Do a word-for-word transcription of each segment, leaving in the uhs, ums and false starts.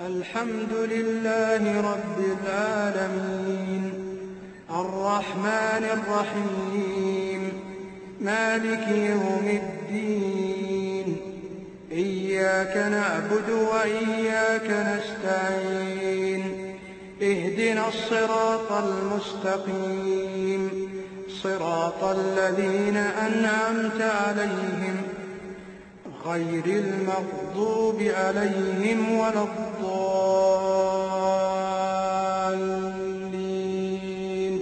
الحمد لله رب العالمين الرحمن الرحيم مالك يوم الدين إياك نعبد وإياك نستعين اهدنا الصراط المستقيم صراط الذين أنعمت عليهم غير المغضوب عليهم ولا الضالين.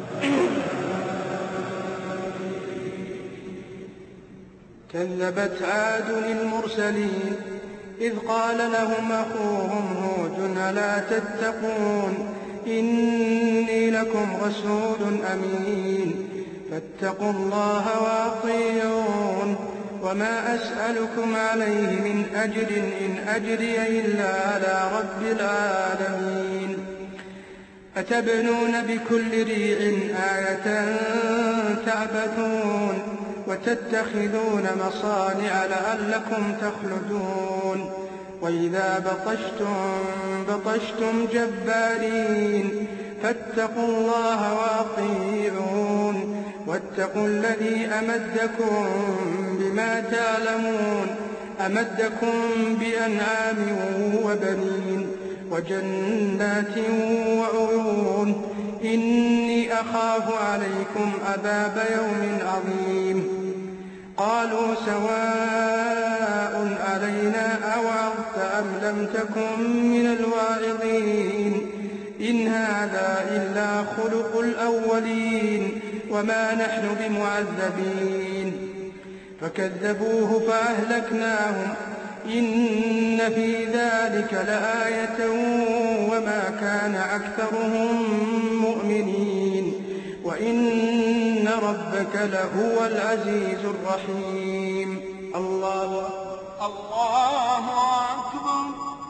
كذبت عاد المرسلين إذ قال لهم أخوهم هود ألا تتقون إني لكم رسول أمين فاتقوا الله وأطيعون وما أسألكم عليه من أجر إن أجري إلا على رب العالمين. أتبنون بكل ريع آية تعبثون وتتخذون مصانع لعلكم تخلدون وإذا بطشتم بطشتم جبارين فاتقوا الله وأطيعون واتقوا الذي أمدكم بما تعلمون أمدكم بأنعام وبنين وجنات وعيون إني أخاف عليكم عذاب يوم عظيم. قالوا سواء علينا أوعظت أم لم تكن من الواعظين إن هذا إلا خلق الأولين وما نحن بمعذبين. فكذبوه فأهلكناهم إن في ذلك لآية وما كان أكثرهم مؤمنين وإن ربك لهو العزيز الرحيم. الله الله أكبر.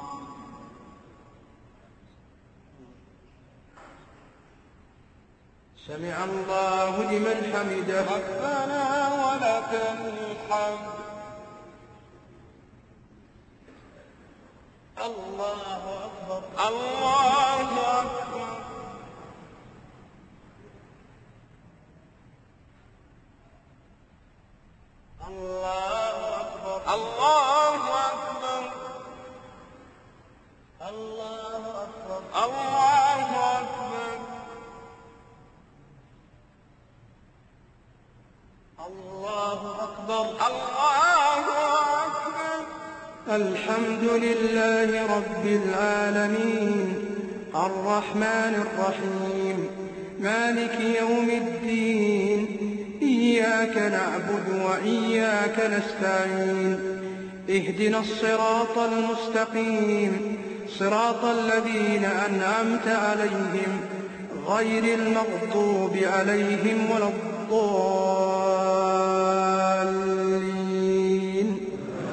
سمع الله لمن حمده ربنا ولك الحمد. الله أكبر الله أكبر. الله أكبر الله أكبر الله أكبر الله أكبر الله أكبر الله أكبر. الحمد لله رب العالمين الرحمن الرحيم مالك يوم الدين إياك نعبد وإياك نستعين اهدنا الصراط المستقيم صراط الذين أنعمت عليهم غير المغضوب عليهم ولا الضالين.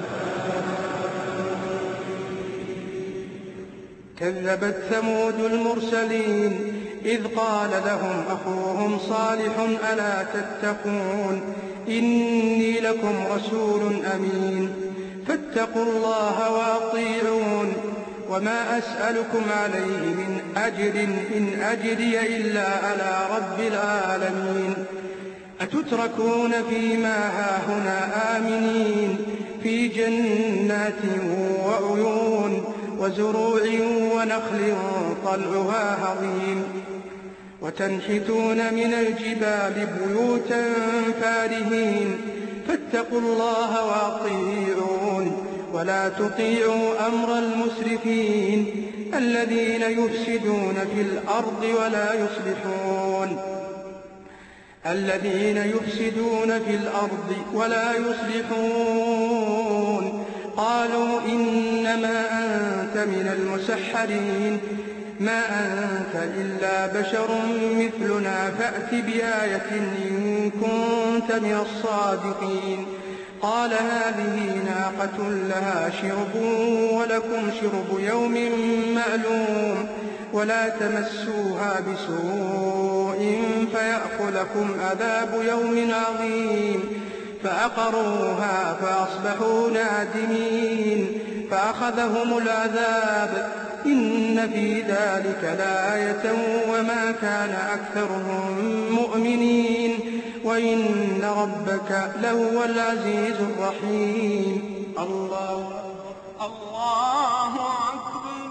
كذبت ثمود المرسلين إذ قال لهم أخوهم صالح ألا تتقون إني لكم رسول أمين فاتقوا الله وأطيعون وما أسألكم عليه من أجر إن أجري إلا على رب العالمين. أتتركون فيما هاهنا آمنين في جنات وعيون وزروع ونخل طلعها هضيم وتنحتون من الجبال بيوتا فارهين فاتقوا الله وأطيعون ولا تطيعوا أمر المسرفين الذين يفسدون في الأرض ولا يصلحون الذين يفسدون في الأرض ولا يصلحون. قالوا إنما أنت من المسحرين ما أنت إلا بشر مثلنا فأت بآية إن كنت من الصادقين. قال هذه ناقة لها شرب ولكم شرب يوم معلوم ولا تمسوها بسوء فيأخذكم عذاب يوم عظيم. فعقروها فأصبحوا نادمين فأخذهم العذاب إن في ذلك لآية وما كان أكثرهم مؤمنين وإن ربك لهو العزيز الرحيم. الله الله أكبر.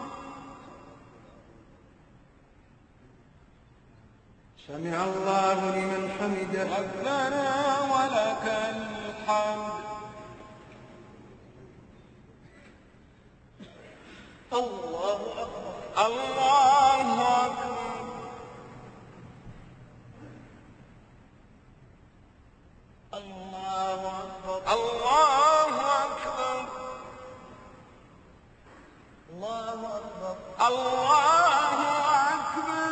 سمع الله لمن حمده. ربنا ولك الحمد. الله أكبر. الله أكبر. الله أكبر. الله أكبر. الله أكبر. الله أكبر.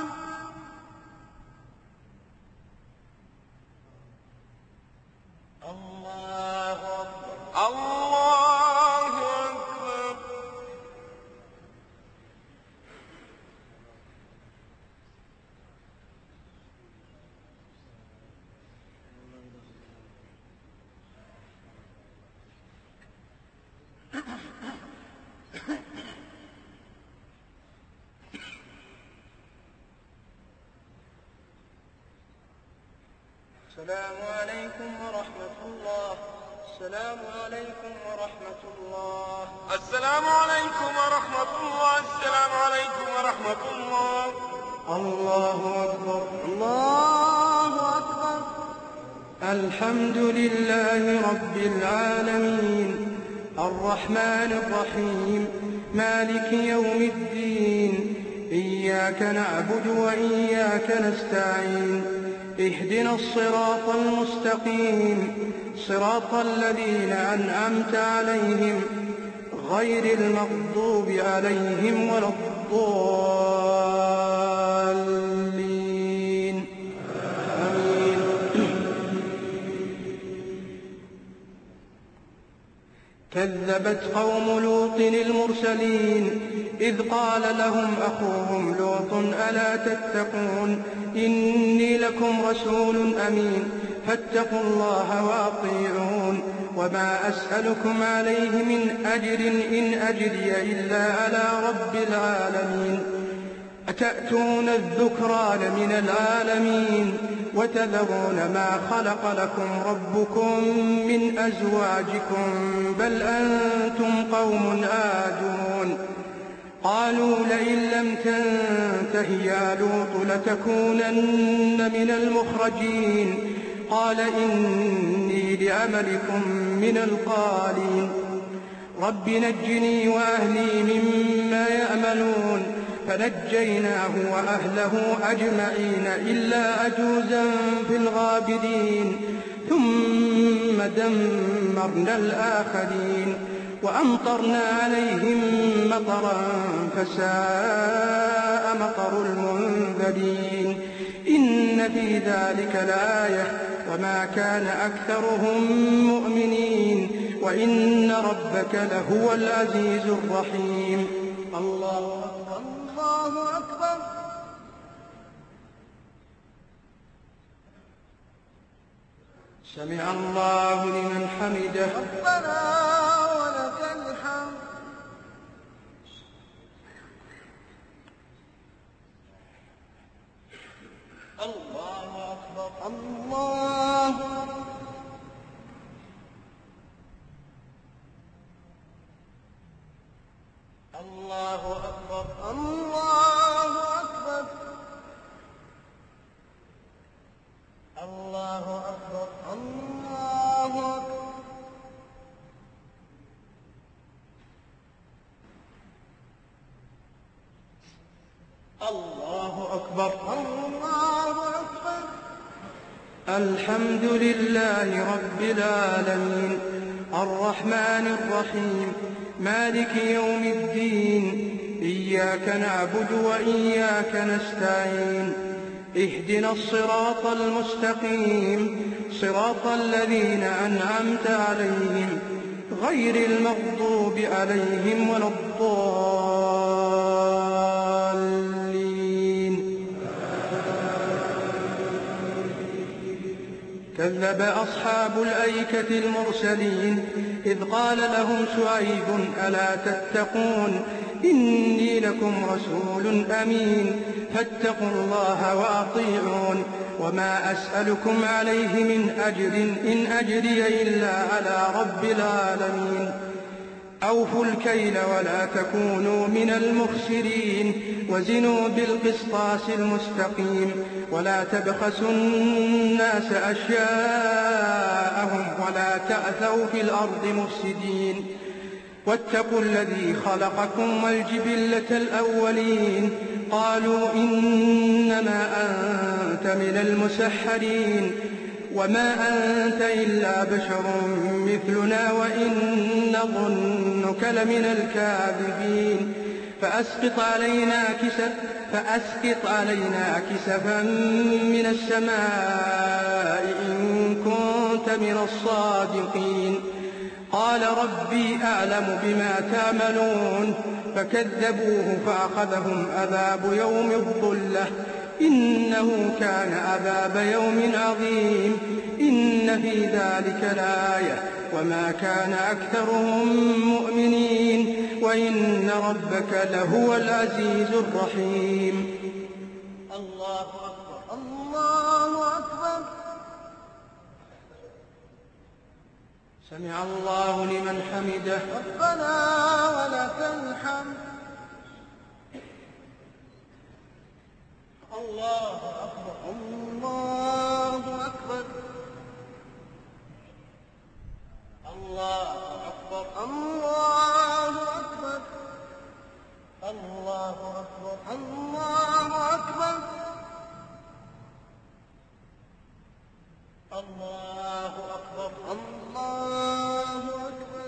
الله أكبر. الله أكبر. السلام عليكم ورحمة الله. السلام عليكم ورحمة الله. السلام عليكم ورحمة الله. السلام عليكم ورحمة الله. الله أكبر. الله أكبر. الحمد لله رب العالمين الرحمن الرحيم مالك يوم الدين إياك نعبد وإياك نستعين اهدنا الصراط المستقيم صراط الذين أنعمت عليهم غير المغضوب عليهم ولا الضالين آمين. كذبت قوم لوط المرسلين إذ قال لهم أخوهم لوط ألا تتقون إني لكم رسول أمين فاتقوا الله وأطيعون وما أسألكم عليه من أجر إن أجري إلا على رب العالمين أتأتون الذكران من العالمين وتذرون ما خلق لكم ربكم من أزواجكم بل أنتم قوم عادون قالوا لئن لم تنته يا لوط لتكونن من المخرجين قال إني لعملكم من القالين رب نجني وأهلي مما يعملون فنجيناه وأهله أجمعين إلا عجوزا في الغابرين ثم دمرنا الآخرين وأمطرنا عليهم مطرا فساء مطر المنذرين إن في ذلك لآية وما كان أكثرهم مؤمنين وإن ربك لهو العزيز الرحيم. الله أكبر. الله أكبر. سمع الله لمن حمده. ربنا ولك الحمد. الله أكبر. الله الله أكبر. الله أكبر. الله أكبر. الله أكبر. الله أكبر. الله أكبر. الحمد لله رب العالمين الرحمن الرحيم مالك يوم الدين إياك نعبد وإياك نستعين اهدنا الصراط المستقيم صراط الذين أنعمت عليهم غير المغضوب عليهم ولا الضالين. كذب كذب أصحاب الأيكة المرسلين إذ قال لهم شعيب ألا تتقون إني لكم رسول أمين فاتقوا الله وأطيعون وما أسألكم عليه من أجر إن أجري إلا على رب العالمين أوفوا الكيل ولا تكونوا من المخسرين وزنوا بالقسطاس المستقيم ولا تبخسوا الناس أشياءهم ولا تعثوا في الأرض مفسدين واتقوا الذي خلقكم والجبلة الأولين قالوا إنما أنت من المسحرين وما أنت إلا بشر مثلنا وإن نظنك لمن الكاذبين فأسقط علينا كسف فأسقط علينا كسفا من السماء إن كنت من الصادقين قال ربي أعلم بما تعملون فكذبوه فأخذهم عذاب يوم الظلة إنه كان عذاب يوم عظيم إن في ذلك لآية وما كان أكثرهم مؤمنين وإن ربك لهو العزيز الرحيم. الله أكبر الله أكبر. سمع الله لمن حمده ربنا ولك الحمد. الله أكبر الله أكبر الله أكبر الله أكبر الله أكبر الله أكبر الله أكبر الله أكبر.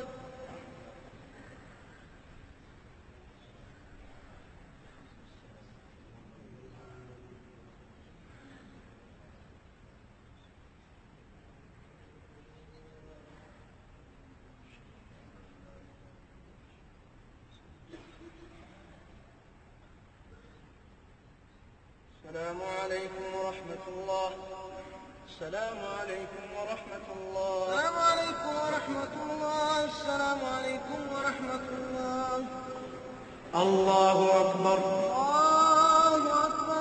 السلام عليكم ورحمة الله. السلام عليكم ورحمة الله. السلام عليكم ورحمة الله. السلام عليكم ورحمة الله. الله أكبر الله أكبر.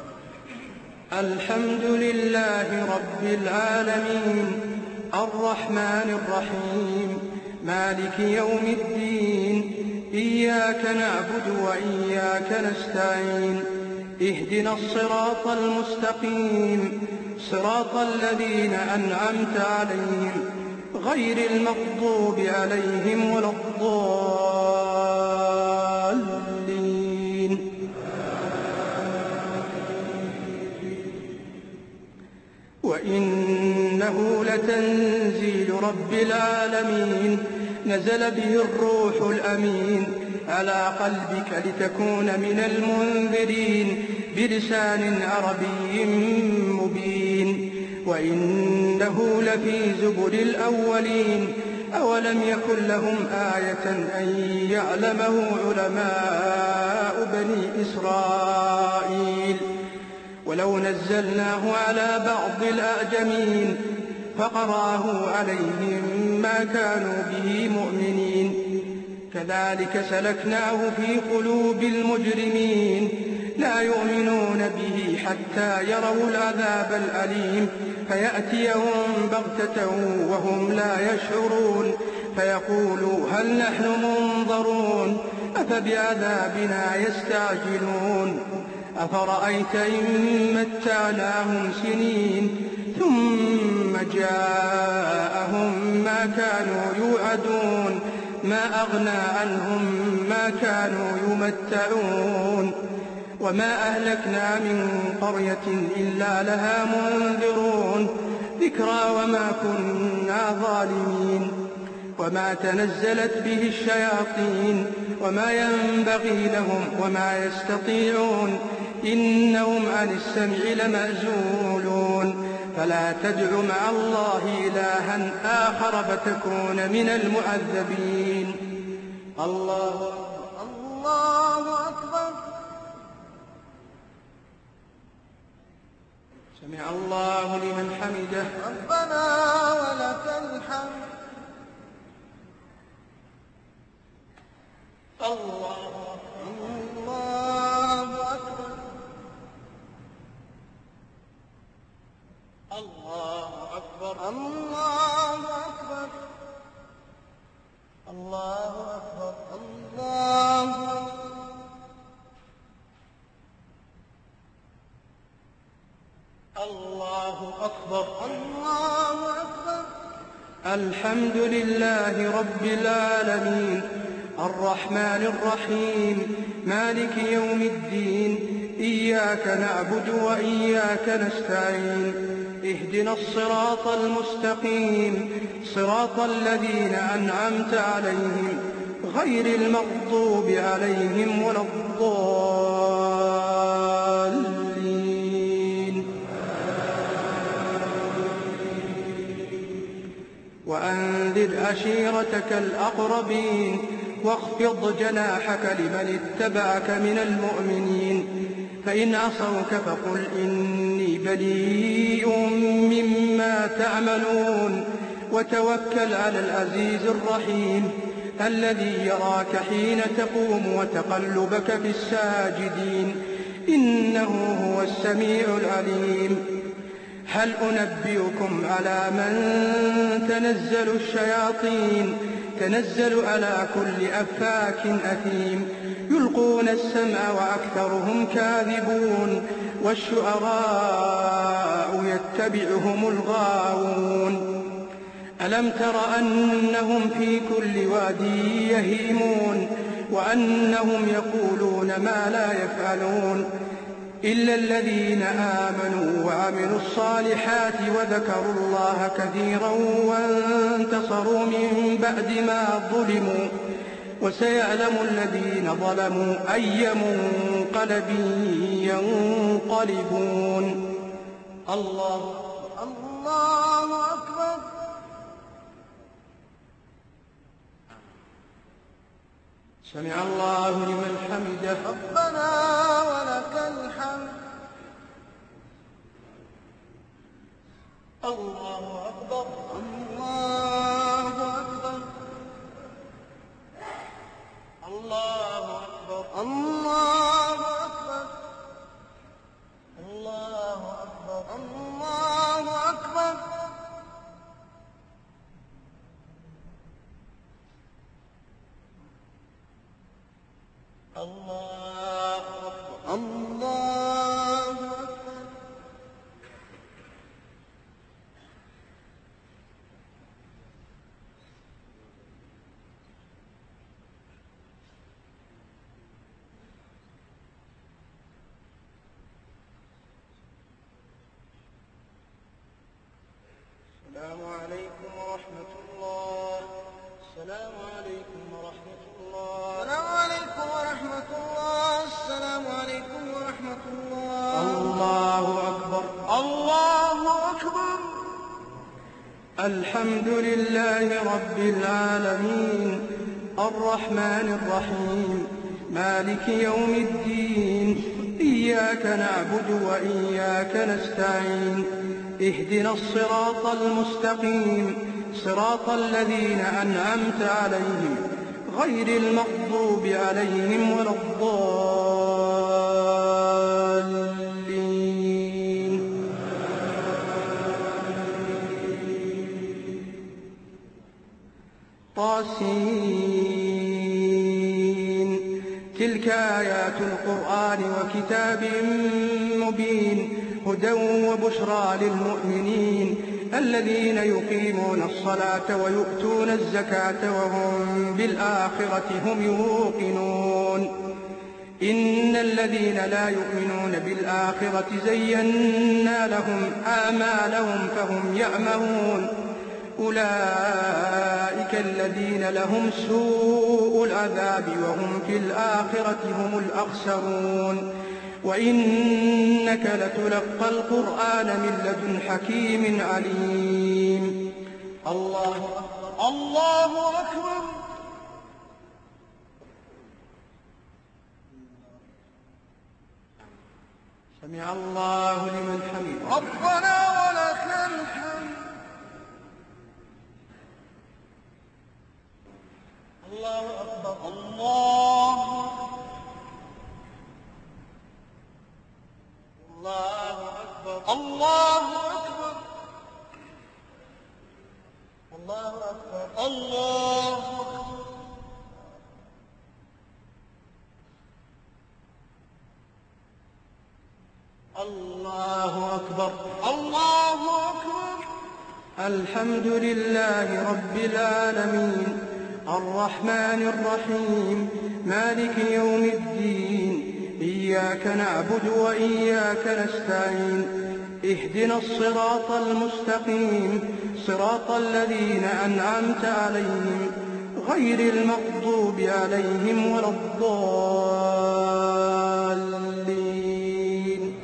الحمد لله رب العالمين الرحمن الرحيم مالك يوم الدين إياك نعبد وإياك نستعين اهدنا الصراط المستقيم صراط الذين أنعمت عليهم غير المغضوب عليهم ولا الضالين. وإنه لتنزيل رب العالمين نزل به الروح الأمين على قلبك لتكون من المنذرين بلسان عربي مبين وإنه لفي زبر الأولين أولم يكن لهم آية أن يعلمه علماء بني إسرائيل ولو نزلناه على بعض الأعجمين فقرأه عليهم ما كانوا به مؤمنين كذلك سلكناه في قلوب المجرمين لا يؤمنون به حتى يروا العذاب الأليم فيأتيهم بغتة وهم لا يشعرون فيقولوا هل نحن منظرون أفبعذابنا يستعجلون أفرأيت إن متعناهم سنين ثم جاءهم ما كانوا يوعدون ما أغنى عنهم ما كانوا يمتعون وما أهلكنا من قرية إلا لها منذرون ذكرى وما كنا ظالمين وما تنزلت به الشياطين وما ينبغي لهم وما يستطيعون إنهم عن السمع لمعزولون فلا تدع مع الله إلها آخر فتكون من المعذبين. الله الله أكبر. سمع الله لمن حمده. ربنا ولك الحمد. الله الله أكبر. الله أكبر. الله أكبر. الله أكبر. الله الله أكبر. الله أكبر. الحمد لله رب العالمين الرحمن الرحيم مالك يوم الدين إياك نعبد وإياك نستعين اهدنا الصراط المستقيم صراط الذين أنعمت عليهم غير المغضوب عليهم ولا الضالين. وأنذر عشيرتك الأقربين واخفض جناحك لمن اتبعك من المؤمنين فإن عصوك فقل إني بريء مما تعملون وتوكل على العزيز الرحيم الذي يراك حين تقوم وتقلبك في الساجدين إنه هو السميع العليم. هل أنبئكم على من تنزل الشياطين تنزل على كل أفاك أثيم يلقون السمع وأكثرهم كاذبون والشعراء يتبعهم الغاوون. ألم تر أنهم في كل وادي يهيمون وأنهم يقولون ما لا يفعلون إلا الذين آمنوا وعملوا الصالحات وذكروا الله كثيرا وانتصروا من بعد ما ظلموا وسيعلم الذين ظلموا أي منقلب ينقلبون. الله الله أكبر. سمع الله لمن حمده. ربنا ولك الحمد. الله أكبر. الله أكبر. الله أكبر. الله أكبر. الله أكبر. الله أكبر. الله أكبر. الله أكبر. السلام عليكم ورحمة الله. السلام عليكم ورحمة الله. السلام عليكم ورحمة الله. السلام عليكم ورحمة الله. الله أكبر. الله أكبر. الحمد لله رب العالمين الرحمن الرحيم مالك يوم الدين إياك نعبد وإياك نستعين اهدنا الصراط المستقيم صراط الذين أنعمت عليهم غير المغضوب عليهم ولا الضالين. طاسين تلك آيات القرآن وكتاب مبين هدى وبشرى للمؤمنين الذين يقيمون الصلاة ويؤتون الزكاة وهم بالآخرة هم يوقنون. إن الذين لا يؤمنون بالآخرة زينا لهم أعمالهم فهم يعمهون أولئك الذين لهم سوء العذاب وهم في الآخرة هم الأخسرون. وإنك لتلقى القرآن من لدن حكيم عليم. الله أكبر. الله أكبر. سمع الله لمن حمده. ربنا ولك الحمد. الله أكبر. الله الله أكبر. الله أكبر. الله أكبر. الله الله أكبر. الله أكبر. الحمد لله رب العالمين الرحمن الرحيم مالك يوم الدين إياك نعبد وإياك نستعين اهدنا الصراط المستقيم صراط الذين أنعمت عليهم غير المغضوب عليهم ولا الضالين.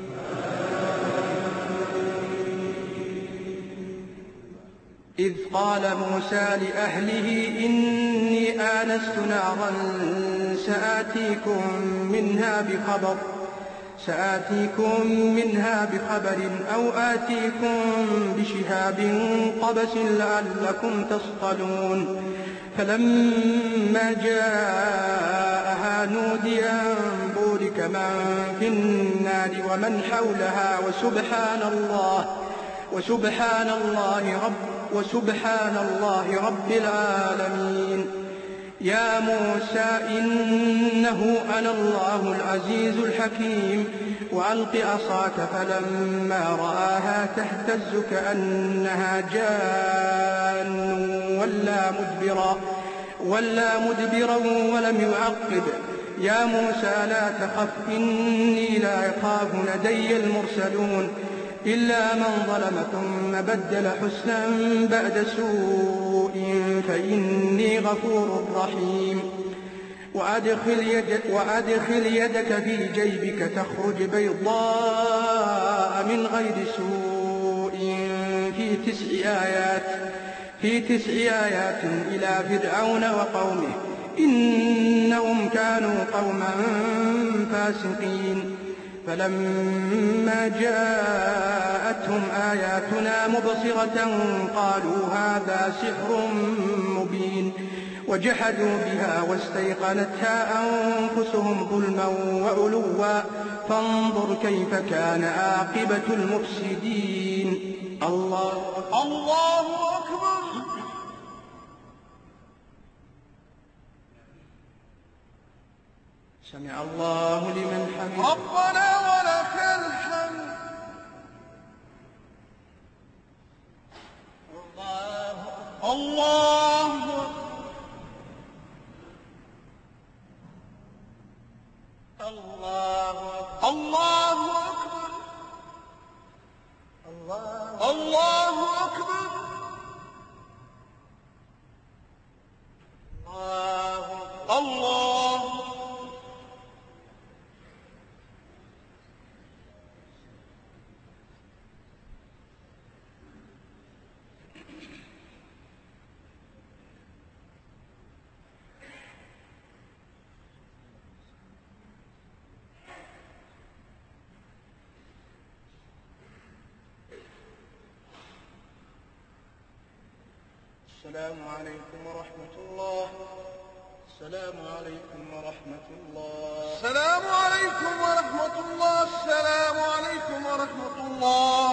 إذ قال موسى لأهله إني آنست نارا سآتيكم منها بخبر سآتيكم منها بخبر أو آتيكم بشهاب قبس لعلكم تصطلون. فلما جاءها نودي أن بورك من في النار ومن حولها وسبحان الله وسبحان الله رب وسبحان الله رب العالمين. يا موسى إنه أنا الله العزيز الحكيم وألق عصاك فلما رآها تهتز كأنها جان ولا مدبرا ولا مدبرا ولم يعقب. يا موسى لا تخف إني لا يخاف لدي المرسلون إلا من ظلم ثم بدل حسنا بعد سوء فإني غفور رحيم. وأدخل, يد وأدخل يدك في جيبك تخرج بيضاء من غير سوء في تسع آيات في تسع آيات إلى فرعون وقومه إنهم كانوا قوما فاسقين. فلما جاءتهم آياتنا مبصرة قالوا هذا سحر مبين وجحدوا بها واستيقنتها أنفسهم ظلما وعلوا فانظر كيف كان عاقبة المفسدين. الله الله أكبر. سمع الله لمن حمده. ربنا ولك الحمد. الله الله الله أكبر. الله أكبر. الله الله السلام عليكم ورحمة الله. السلام عليكم ورحمة الله. السلام عليكم ورحمة الله. السلام عليكم ورحمة الله.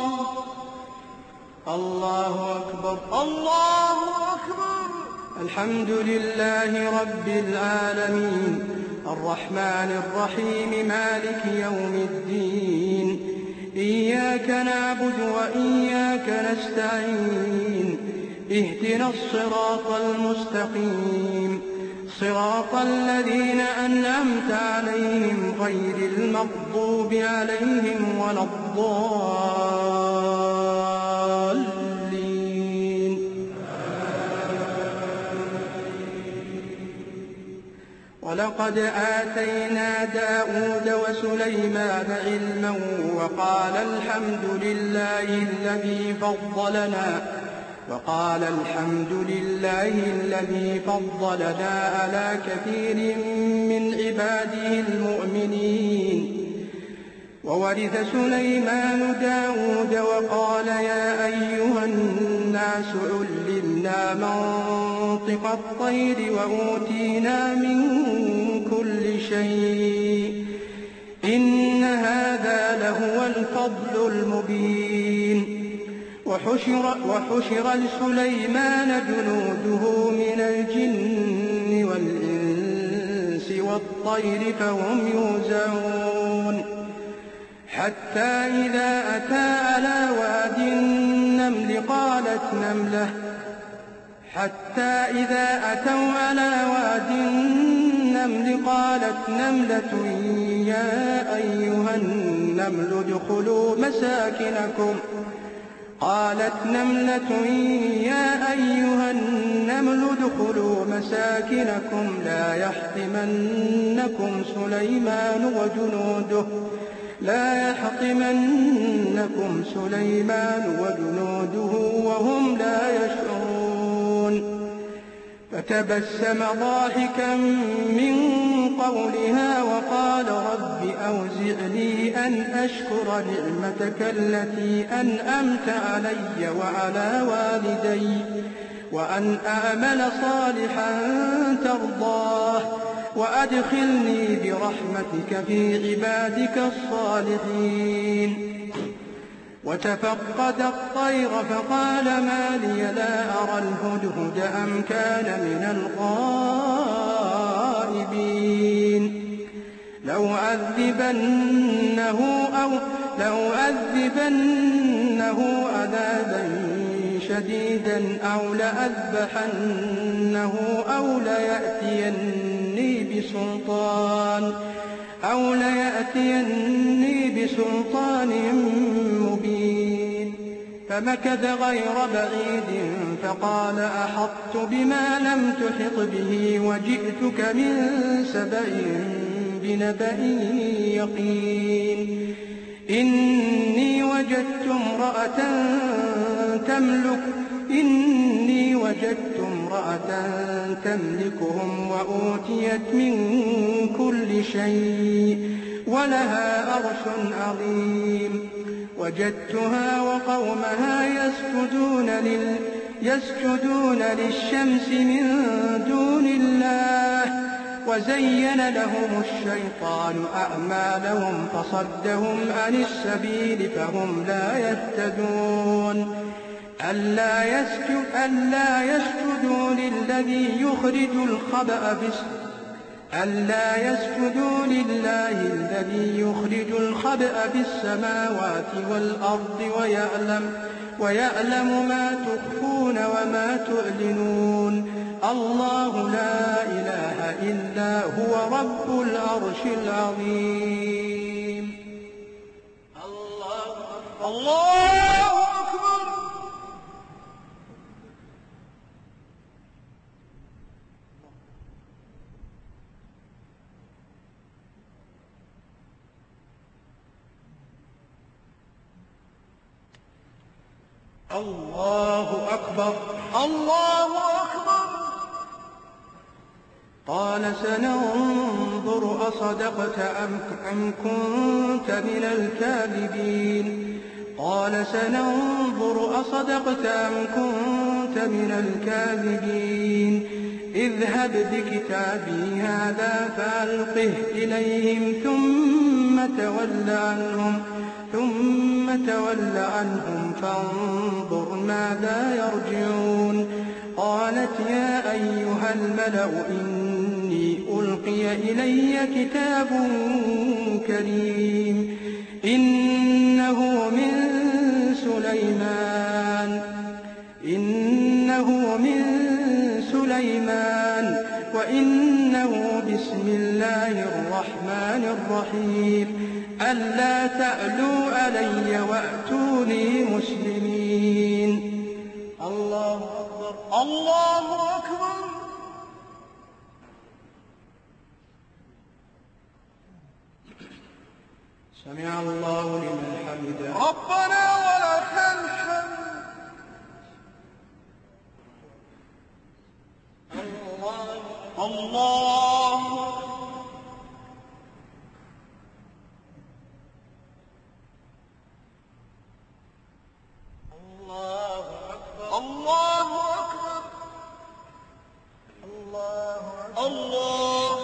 الله أكبر. الله أكبر. الحمد لله رب العالمين الرحمن الرحيم مالك يوم الدين إياك نعبد وإياك نستعين اهدنا الصراط المستقيم صراط الذين أنعمت عليهم غير المغضوب عليهم ولا الضالين. ولقد آتينا داود وسليمان علما وقال الحمد لله الذي فضلنا وقال الحمد لله الذي فضلنا على كثير من عباده المؤمنين وورث سليمان داود وقال يا أيها الناس علمنا منطق الطير وأوتينا من كل شيء إن هذا لهو الفضل المبين. وحشر, وحشر لسليمان جنوده من الجن والإنس والطير فهم يوزعون حتى إذا أتى على واد النمل قالت نملة حتى إذا أتوا على واد النمل قالت نملة يا أيها النمل ادخلوا مساكنكم قالت نملة يا أيها النمل ادخلوا مساكنكم لا يحطمنكم سليمان وجنوده لا يحطمنكم سليمان وجنوده وهم لا يشعرون. فتبسم ضاحكا من قولها وقال رب أوزعني أن أشكر نعمتك التي أنعمت علي وعلى والدي وأن أعمل صالحا ترضاه وأدخلني برحمتك في عبادك الصالحين. وتفقد الطير فقال ما لي لا أرى الهدهد أم كان من الغائبين لو أذبنه أو لو أذبنه عذابا شديدا أو لأذبحنه أو ليأتيني بسلطان أو ليأتيني بسلطان مبين. فمكث غير بعيد فقال أحطت بما لم تحط به وجئتك من سبأ بنبأ يقين. إني وجدت امرأة تملك إني وجدت امرأة تملكهم وأوتيت من كل شيء ولها عرش عظيم. وجدتها وقومها يسجدون, لل يسجدون للشمس من دون الله وزين لهم الشيطان أعمالهم فصدهم عن السبيل فهم لا يهتدون. ألا, يسجد ألا يسجدوا للذي يخرج الخبأ في ألا يسجدوا لله الذي يخرج الخبأ في السماوات والأرض ويعلم, ويعلم ما تخفون وما تعلنون. الله لا إله إلا هو رب العرش العظيم. الله أكبر الله أكبر. الله أكبر الله أكبر. قال سننظر أصدقت أم كنت من الكاذبين قال سننظر أصدقت أم كنت من الكاذبين اذهب بكتابي هذا فألقه إليهم ثم تول عنهم ثم تول عنهم فانظر ماذا يرجعون. قالت يا أيها الملأ إني ألقي إلي كتاب كريم إنه من سليمان إنه من سليمان وإنه بسم الله الرحمن الرحيم ألا تعلوا علي وأتوني مسلمين. الله أكبر الله أكبر. سمع الله لمن حمده ربنا ولك الحمد. الله الله الله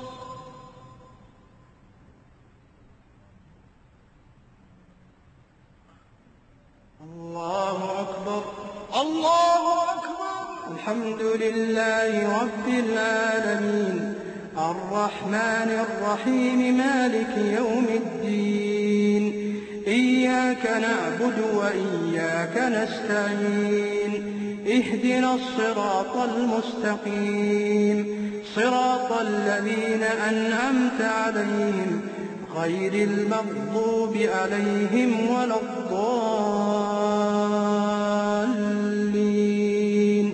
الله أكبر الله أكبر. الحمد لله رب العالمين الرحمن الرحيم مالك يوم الدين إياك نعبد وإياك نستعين اهدنا الصراط المستقيم صراط الذين أنعمت عليهم غير المغضوب عليهم ولا الضالين.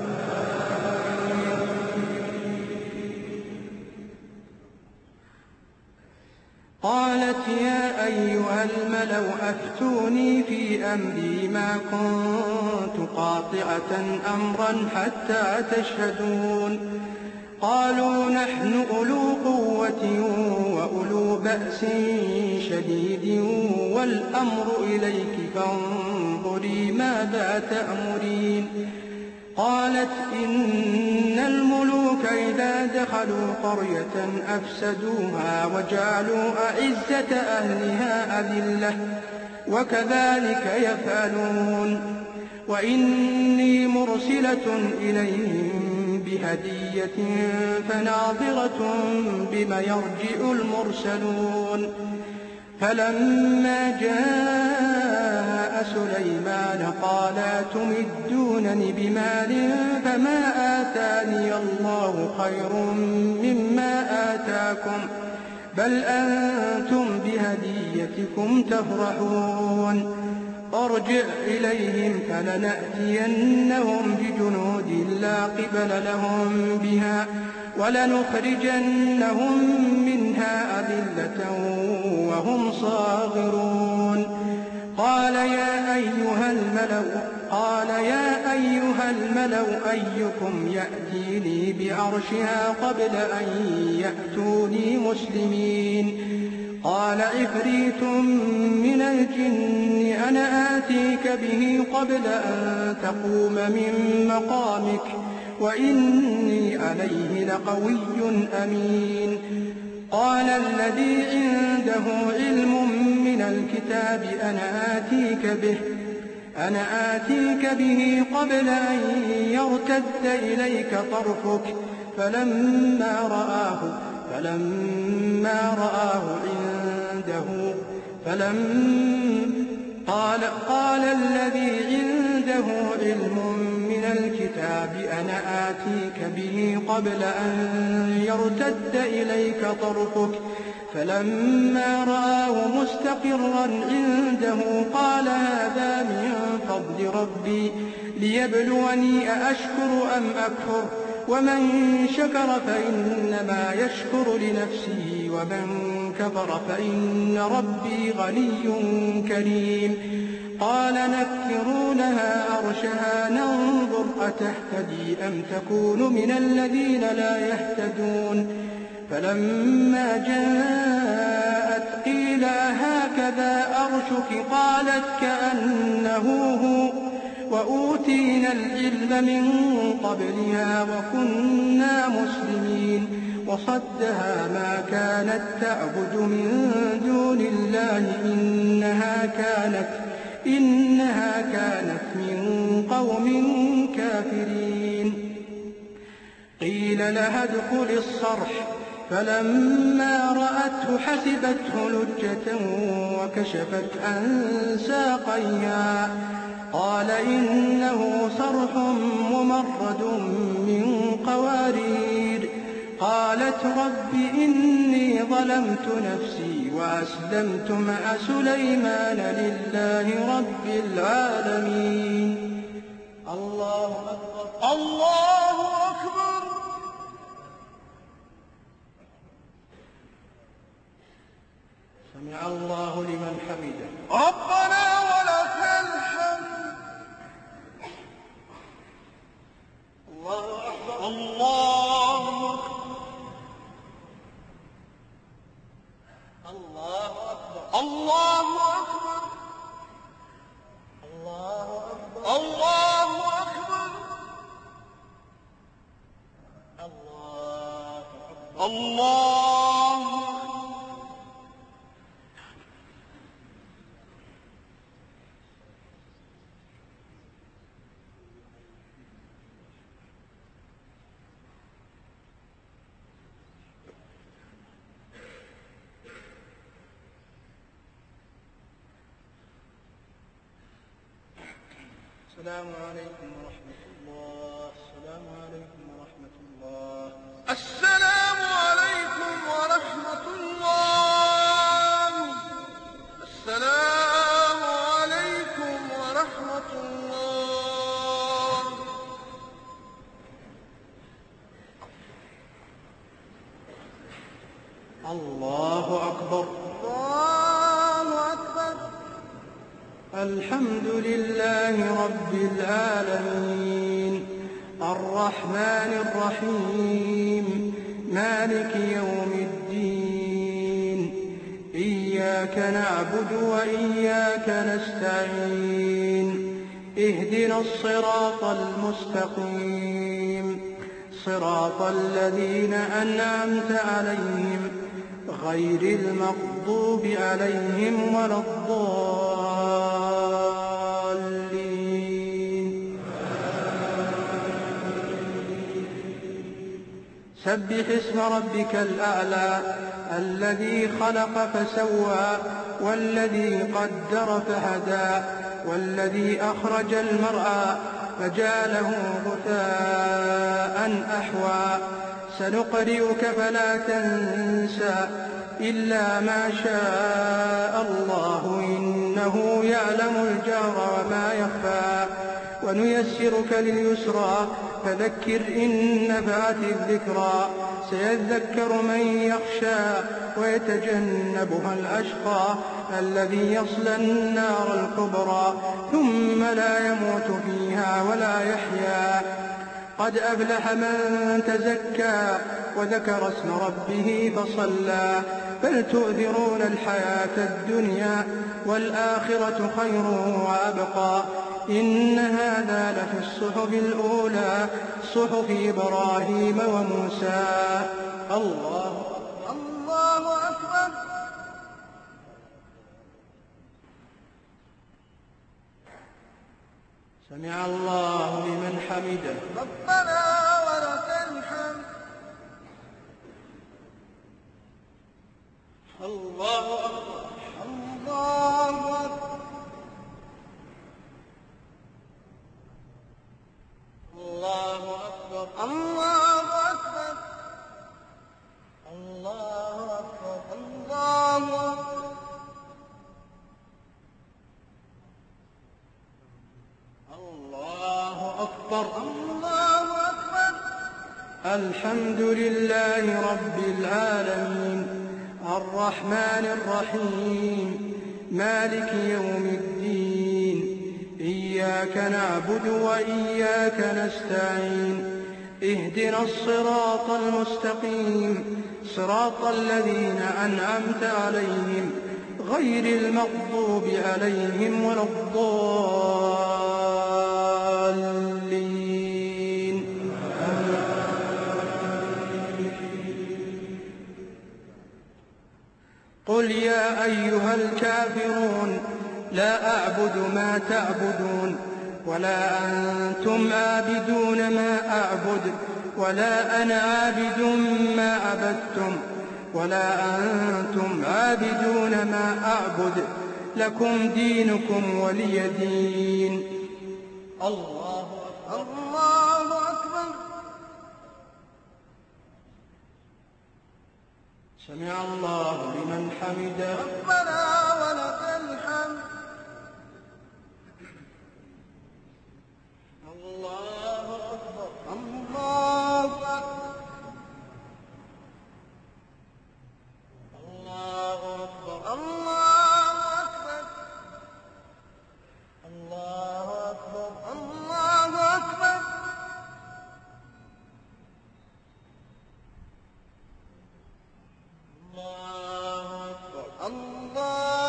قالت يا أيها الملأ أفتوني في أمري ما كنت قاطعة أمرا حتى تشهدون. قالوا نحن أولو قوة وأولو بأس شديد والأمر إليك فانظري ماذا تأمرين. قالت إن الملوك إذا دخلوا قرية أفسدوها وجعلوا أعزة أهلها أذلة وكذلك يفعلون. وإني مرسلة إليهم بهدية فناظرة بم يرجع المرسلون. فلما جاء سليمان قال أتمدونني بمال فما آتاني الله خير مما آتاكم بل أنتم بهديتكم تفرحون. ارجع إليهم فلنأتينهم بجنود لا قبل لهم بها ولنخرجنهم منها أذلة وهم صاغرون. قال يا أيها الملأ قال يا أيها الملأ أيكم يأتيني بعرشها قبل أن يأتوني مسلمين. قال عفريت من الجن أنا آتيك به قبل أن تقوم من مقامك وإني عليه لقوي أمين. قال الذي عنده علم من الكتاب أنا آتيك به أنا آتيك به قبل أن يرتد إليك طرفك فلما رآه فلما رآه عنده فلم قال قال الذي عنده علم من الكتاب أنا آتيك به قبل أن يرتد إليك طرفك فلما رآه مستقرا عنده قال هذا من فضل ربي ليبلوني أأشكر أم أكفر ومن شكر فإنما يشكر لنفسه ومن كفر فإن ربي غني كريم. قال نكروا لها عرشها ننظر أتهتدي أم تكون من الذين لا يهتدون. فلما جاءت قيل هكذا أرشك قالت كأنه هو وأوتينا العلم من قبلها وكنا مسلمين. وصدها ما كانت تعبد من دون الله إنها كانت إنها كانت من قوم كافرين. قيل لها ادخل الصرح فلما رأته حسبته لجة وكشفت عن ساقيها قال إنه صرح ممرد من قوارير. قالت رب إني ظلمت نفسي وأسلمت مع سليمان لله رب العالمين. الله أكبر الله أكبر. سمع الله لمن حمده ربنا ولك الحمد. الله أكبر الله أكبر الله أكبر الله أكبر الله أكبر الله الله السلام عليكم ورحمة الله. السلام عليكم ورحمة الله. السلام عليكم ورحمة الله. السلام عليكم ورحمة الله. الله أكبر. الله أكبر. الحمد لله رب العالمين الرحمن الرحيم مالك يوم الدين إياك نعبد وإياك نستعين اهدنا الصراط المستقيم صراط الذين أنعمت عليهم غير المغضوب عليهم ولا الضالين. سبح اسم ربك الأعلى الذي خلق فسوى والذي قدر فهدى والذي أخرج المرعى فجعله غثاء أحوى سنقرئك فلا تنسى إلا ما شاء الله إنه يعلم الجهر وما يخفى ونيسرك لليسرى فذكر إن نفعت الذكرى سيذكر من يخشى ويتجنبها الأشقى الذي يصلى النار الكبرى ثم لا يموت فيها ولا يحيا قد أفلح من تزكى وذكر اسم ربه فصلى بل تؤثرون الحياة الدنيا والآخرة خير وأبقى إن هذا لفي الصحف الأولى صحف إبراهيم وموسى. الله الله أكبر. سمع الله لمن حمده. ربنا ولك الحمد. الله أكبر. الله أكبر. الله أكبر. الله أكبر. الله أكبر. الله أكبر. الله أكبر. الله أكبر. الحمد لله رب العالمين الرحمن الرحيم مالك يوم الدين إياك نعبد وإياك نستعين اهدنا الصراط المستقيم صراط الذين أنعمت عليهم غير المغضوب عليهم ولا الضالين. قل يا أيها الكافرون لا أعبد ما تعبدون ولا أنتم عابدون ما أعبد ولا أنا عابد ما عبدتم ولا أنتم عابدون ما أعبد لكم دينكم ولي دين. الله أكبر. الله أكبر. سمع الله لمن حمده. ربنا ولك الحمد. الله أكبر. الله أكبر. الله أكبر. الله أكبر. الله أكبر. الله أكبر. الله أكبر. الله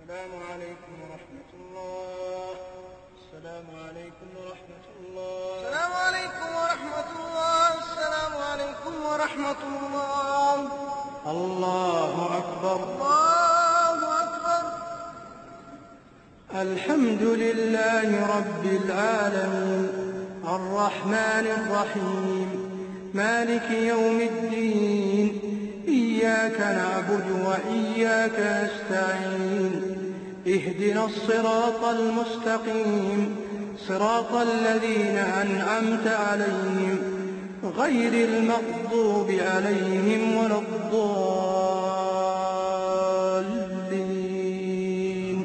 السلام عليكم ورحمة الله. السلام عليكم ورحمة الله. السلام عليكم ورحمة الله. السلام عليكم ورحمة الله. الله أكبر. الله أكبر. الحمد لله رب العالمين الرحمن الرحيم مالك يوم الدين إياك نعبد وإياك نستعين اهدنا الصراط المستقيم صراط الذين أنعمت عليهم غير المغضوب عليهم ولا الضالين.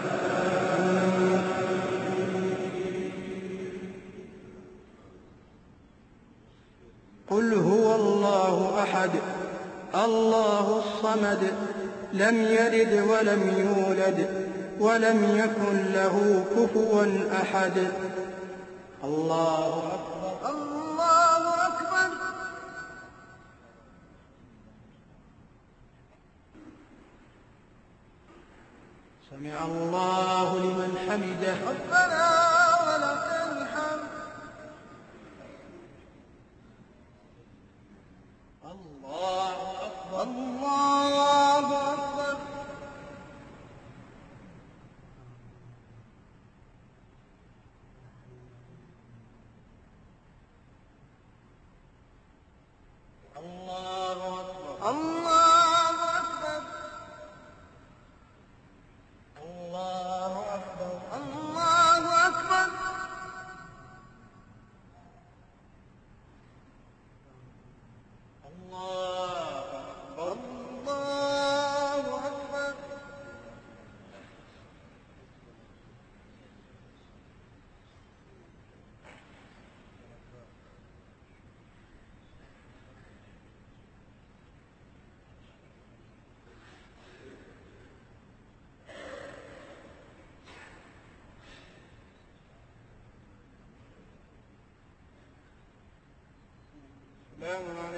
قل هو الله أحد الله الصمد لم يلد ولم يولد ولم يكن له كفوا أحد. الله أكبر. الله أكبر. سمع الله لمن حمده. ربنا ولك الحمد. الله أكبر. الله أكبر. الله أكبر. الله أكبر. الله أكبر. الله أكبر. الله أكبر. الله أكبر. السلام